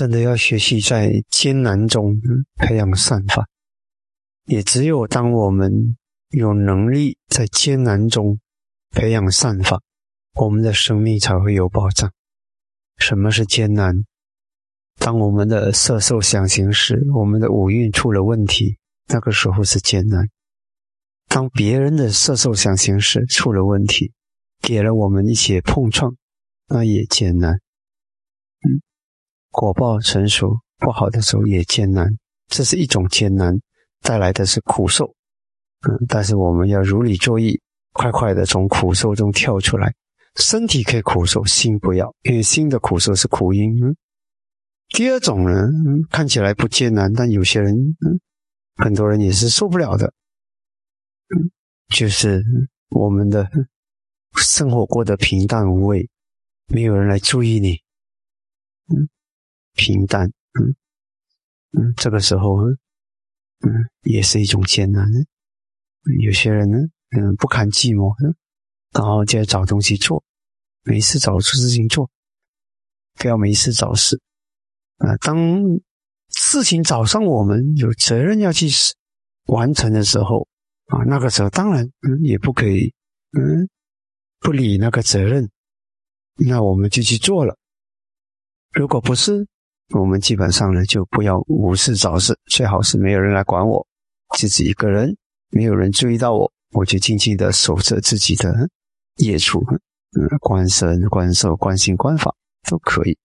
真的要学习在艰难中培养善法。也只有当我们有能力在艰难中培养善法，我们的生命才会有保障。什么是艰难？当我们的色受想行识，我们的五蕴出了问题，那个时候是艰难。当别人的色受想行识出了问题，给了我们一些碰撞，那也艰难。果报成熟不好的时候也艰难，这是一种艰难，带来的是苦受。但是我们要如理作意，快快的从苦受中跳出来。身体可以苦受，心不要，因为心的苦受是苦因。第二种呢，看起来不艰难，但有些人很多人也是受不了的。就是我们的生活过得平淡无味，没有人来注意你。平淡，这个时候也是一种艰难。有些人呢不堪寂寞，然后就要找东西做，没事找事情做，不要没事找事。当事情找上我们有责任要去完成的时候那个时候当然也不可以不理那个责任，那我们就去做了。如果不是，我们基本上呢就不要无事找事，最好是没有人来管我，自己一个人，没有人注意到我，我就静静的守着自己的业处，观身观受观心观法都可以。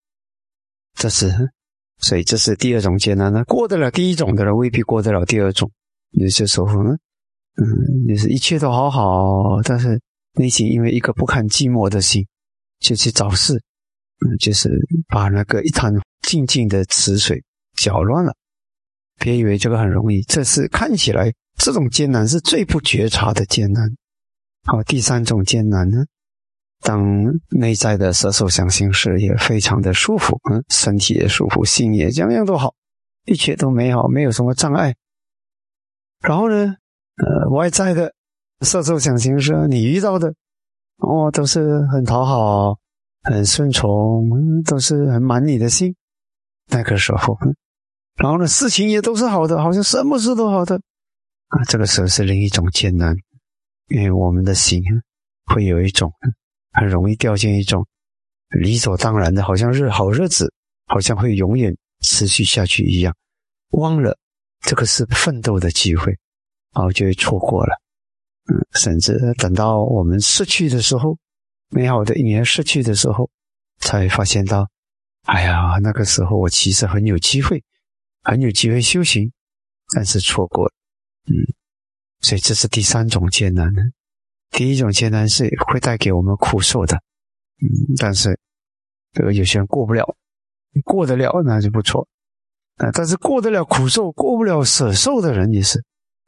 所以这是第二种艰难呢。过得了第一种的人未必过得了第二种。有些时候呢就是一切都好好，但是内心因为一个不堪寂寞的心就去找事，就是把那个一潭静静的池水搅乱了。别以为这个很容易，这是看起来这种艰难是最不觉察的艰难。好，第三种艰难呢，当内在的色受想行识也非常的舒服，身体也舒服，心也样样都好，一切都美好，没有什么障碍。然后呢外在的色受想行识你遇到的都是很讨好，很顺从，都是很满你的心。那个时候然后呢事情也都是好的，好像什么事都好的这个时候是另一种艰难。因为我们的心会有一种很容易掉进一种理所当然的，好像好日子好像会永远持续下去一样，忘了这个是奋斗的机会，就会错过了。甚至等到我们失去的时候，美好的一年失去的时候，才发现到那个时候我其实很有机会修行，但是错过了。所以这是第三种艰难。第一种艰难是会带给我们苦受的，但是这个有些人过不了，过得了那就不错。但是过得了苦受，过不了舍受的人也是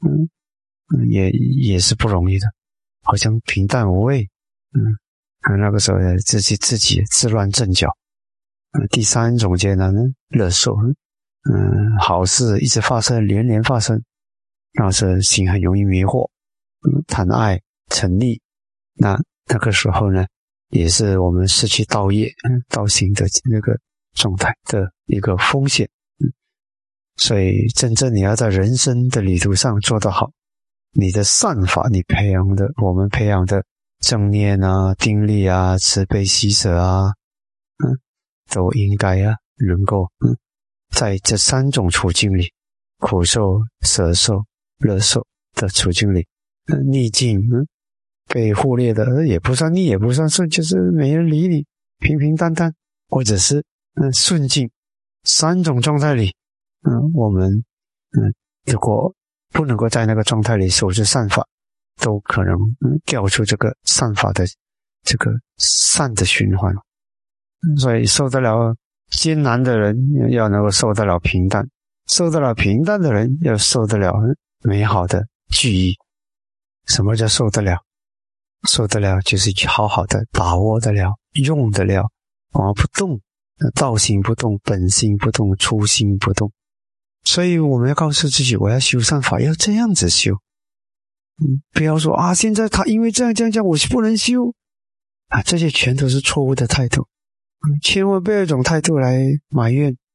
也是不容易的，好像平淡无味。那个时候自己自乱阵脚。第三种艰难呢，乐受。好事一直发生，连连发生，然后是心很容易迷惑，贪爱嗔溺。那个时候呢，也是我们失去道业道行的那个状态的一个风险。所以真正你要在人生的旅途上做得好，你的善法我们培养的正念定力慈悲喜舍都应该能够在这三种处境里，苦受舍受乐受的处境里，逆境被忽略的也不算逆也不算顺，就是没人理你，平平淡淡，或者是顺境，三种状态里我们如果不能够在那个状态里守住善法，都可能掉出这个善法的这个善的循环。所以受得了艰难的人要能够受得了平淡，受得了平淡的人要受得了美好的聚意。什么叫受得了？受得了就是好好的把握得了，用得了，不动，道心不动，本心不动，初心不动。所以我们要告诉自己，我要修善法，要这样子修。不要说现在他因为这样我不能修这些全都是错误的态度。千万不要有一种态度来埋怨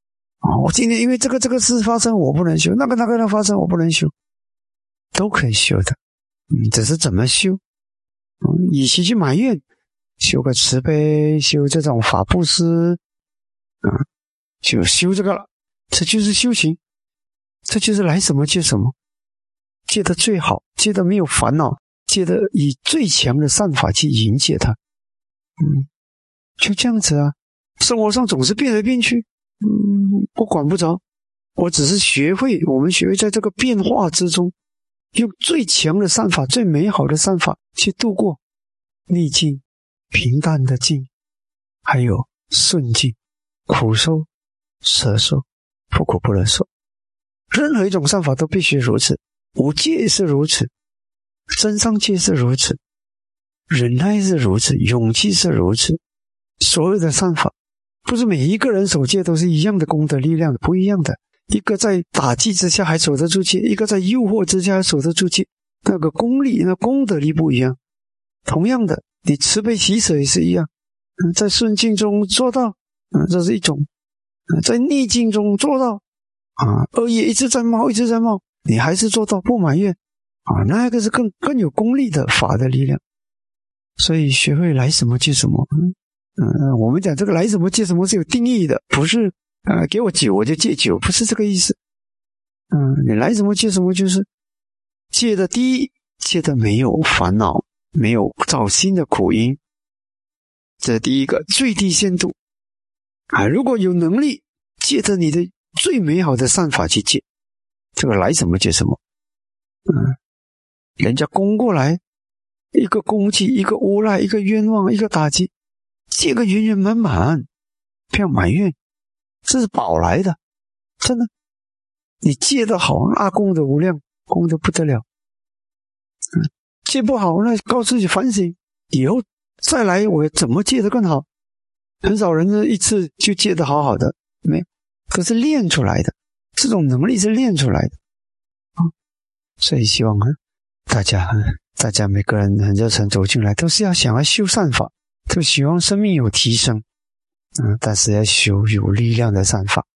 我今天因为这个事发生我不能修，那个发生我不能修，都可以修的。只是怎么修？与其去埋怨，修个慈悲，修这种法布施，就修这个了，这就是修行，这就是来什么借什么，借的最好，借的没有烦恼，借的以最强的善法去迎接它。就这样子啊。生活上总是变来变去，我管不着，我只是我们学会在这个变化之中，用最强的善法，最美好的善法去度过逆境、平淡的境，还有顺境，苦受、舍受、不苦不乐受。任何一种善法都必须如此，无戒是如此，真上戒是如此，忍耐是如此，勇气是如此。所有的善法不是每一个人守戒都是一样的功德力量的，不一样的。一个在打击之下还守得住戒，一个在诱惑之下还守得住戒，那个功力那功德力不一样。同样的，你慈悲喜舍也是一样，在顺境中做到，这是一种；在逆境中做到，恶业一直在冒，你还是做到不埋怨，那个是更有功力的法的力量。所以学会来什么借什么。我们讲这个来什么借什么是有定义的，不是给我酒我就借酒，不是这个意思。你来什么借什么，就是借的第一，借的没有烦恼，没有造新的苦因，这第一个最低限度。如果有能力，借着你的最美好的善法去借，这个来什么借什么。人家攻过来，一个攻击，一个诬赖，一个冤枉，一个打击，借个圆圆满满，不要埋怨，这是宝来的，真的。你借得好，那功德无量，功德不得了。借不好，那告诉自己反省，以后再来我怎么借得更好。很少人呢一次就借得好好的，没有，可是练出来的，这种能力是练出来的。所以希望大家每个人很热诚走进来，都是要想要修善法，都希望生命有提升，但是要修有力量的善法。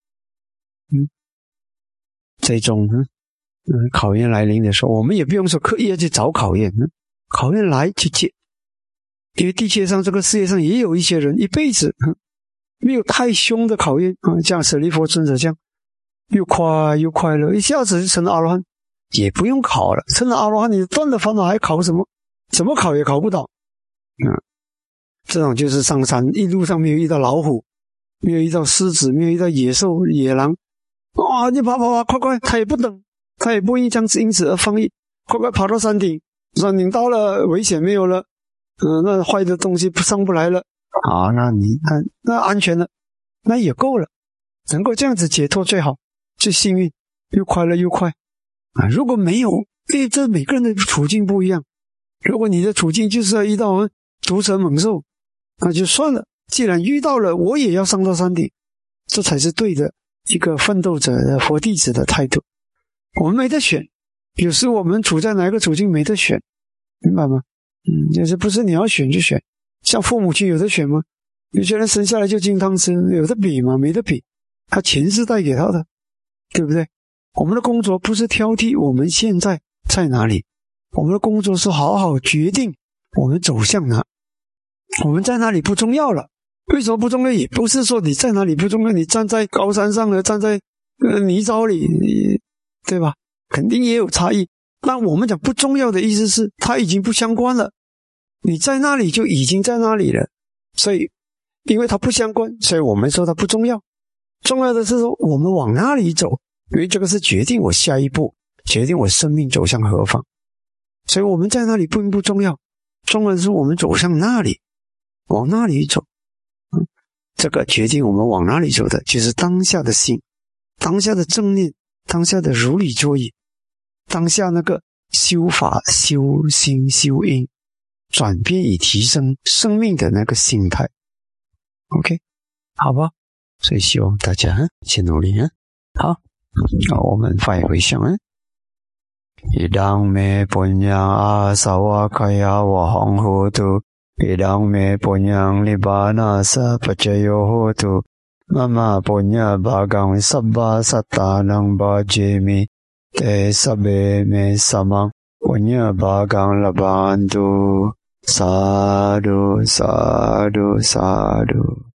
这种考验来临的时候，我们也不用说刻意要去找考验，考验来去借。因为地球上这个世界上也有一些人一辈子没有太凶的考验，像舍利弗尊者这样又快乐，一下子就成了阿罗汉，也不用考了，成了阿罗汉你断了烦恼还考什么？怎么考也考不到。这种就是上山一路上没有遇到老虎，没有遇到狮子，没有遇到野兽野狼，你跑快，他也不等，他也不会因此而放逸，快跑到山顶到了，危险没有了，那坏的东西上不来了，那安全了，那也够了，能够这样子解脱最好，最幸运，又快乐又快。如果没有，这每个人的处境不一样。如果你的处境就是要遇到毒蛇猛兽，那就算了，既然遇到了，我也要上到山顶，这才是对的一个奋斗者的佛弟子的态度。我们没得选，有时我们处在哪个处境没得选，明白吗？就是不是你要选就选，像父母亲有得选吗？有些人生下来就金汤匙，有得比吗？没得比，他前世带给他的，对不对？我们的工作不是挑剔我们现在在哪里，我们的工作是好好决定我们走向哪。我们在哪里不重要了，为什么不重要？也不是说你在哪里不重要，你站在高山上了，站在泥沼里，对吧？肯定也有差异。那我们讲不重要的意思是它已经不相关了，你在那里就已经在那里了，所以因为它不相关，所以我们说它不重要。重要的是说我们往哪里走，因为这个是决定我下一步，决定我生命走向何方。所以我们在那里并不重要，重要的是我们走向那里，往那里走。这个决定我们往哪里走的就是当下的心，当下的正念，当下的如理作意，当下那个修法修心修因转变以提升生命的那个心态。 OK， 好吧，所以希望大家先努力。好，我们发一回向。Idang me punyang asawa kaya wahang hotu, idang me punyang libana sa pacayo hotu, Mama punya bhagang sabba sattanang bhajemi te sabbe me samang punya bhagang labantu sadhu sadhu sadhu